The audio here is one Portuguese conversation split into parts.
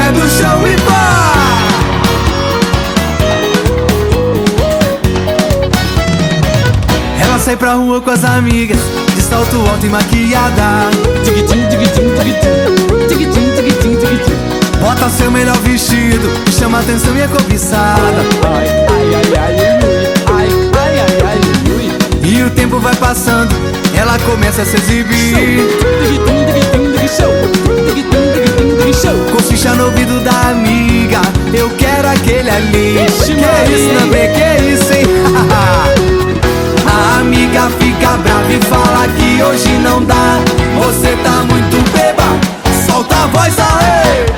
pé do chão e vai. Ela sai pra rua com as amigas, de salto alto e maquiada. Bota seu melhor vestido e chama a atenção e é cobiçada. E o tempo vai passando, ela começa a se exibir. Cochicha no ouvido da amiga, eu quero aquele ali. Que isso, Nambê, que isso, hein? A amiga fica brava e fala que hoje não dá. Você tá muito beba, solta a voz aí.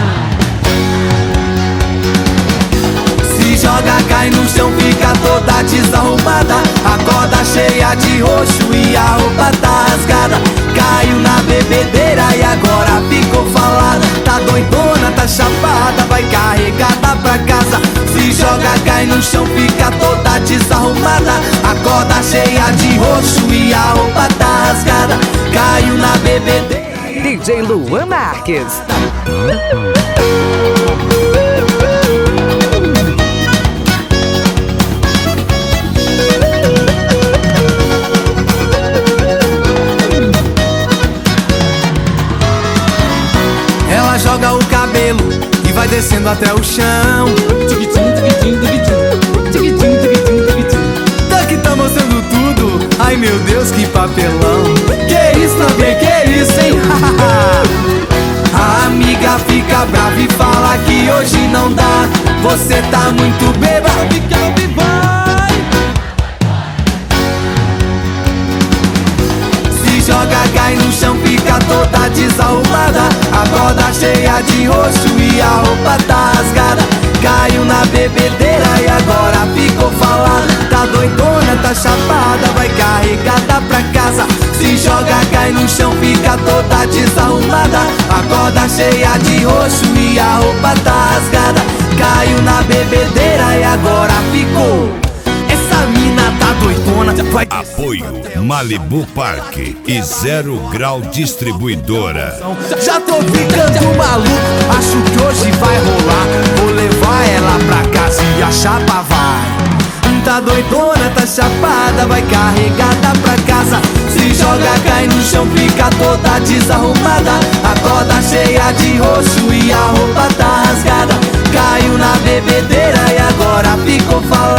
Se joga, cai no chão, fica toda desarrumada. Acorda cheia de roxo e a roupa tá rasgada. Caiu na bebedeira e agora ficou falada. Tá doidona, tá chapada, vai carregada pra casa. Se joga, cai no chão, fica toda desarrumada. Acorda cheia de roxo e a roupa tá rasgada. Caiu na bebedeira. DJ Luan Marques. Ela joga o cabelo e vai descendo até o chão. Daqui tá mostrando tudo, ai meu Deus, que papelão. Que isso, Nambê, que isso, hein? A amiga fica brava e fala que hoje não dá. Você tá muito beba, se joga, cai no chão, fica toda desarrumada. Acorda cheia de roxo e a roupa tá rasgada. Caiu na bebedeira e agora ficou falada. Tá doidona, tá chapada, vai carregada pra casa. Se joga, cai no chão, fica toda desarrumada. Acorda cheia de roxo e a roupa tá rasgada. Caiu na bebedeira e agora ficou. Essa mina tá doidona, vai. Apoio Malibu Parque e Zero Grau Distribuidora. Já tô ficando maluco, acho que hoje vai rolar. Vou levar ela pra casa e a chapa vai. Tá doidona, tá chapada, vai carregada pra casa. Se joga, cai no chão, fica toda desarrumada. Acorda cheia de roxo e a roupa tá rasgada. Caiu na bebedeira e agora ficou falada.